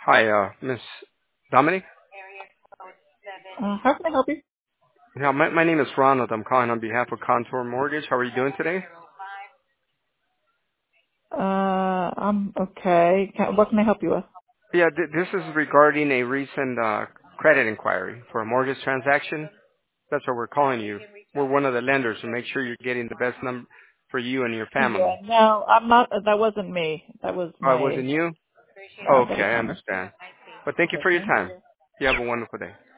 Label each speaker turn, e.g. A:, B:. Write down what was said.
A: Hi, Miss Dominic.
B: How can I help you?
A: Yeah, my name is Ronald. I'm calling on behalf of Contour Mortgage. How are you doing today?
B: I'm okay. What can I help you with?
A: Yeah, this is regarding a recent credit inquiry for a mortgage transaction. That's why we're calling you. We're one of the lenders to make sure you're getting the best number for you and your family.
B: Yeah, no, I'm not. That wasn't me. That was
A: Oh, it wasn't
B: my.
A: you?
B: That
A: Okay,
B: was
A: I
B: not me.
A: understand. But thank you
B: Okay,
A: for your
B: thank
A: time.
B: you.
A: You have a wonderful day.